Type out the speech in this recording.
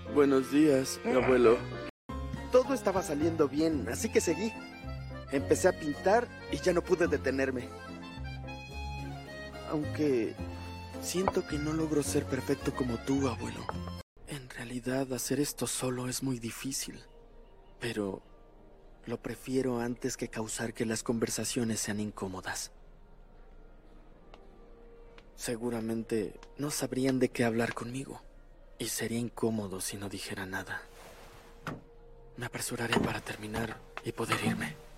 Buenos días, abuelo. Todo estaba saliendo bien, así que seguí. Empecé a pintar y ya no pude detenerme. Aunque siento que no logro ser perfecto como tú, abuelo. En realidad, hacer esto solo es muy difícil. Pero lo prefiero antes que causar que las conversaciones sean incómodas. Seguramente no sabrían de qué hablar conmigo. Y sería incómodo si no dijera nada. Me apresuraré para terminar y poder irme.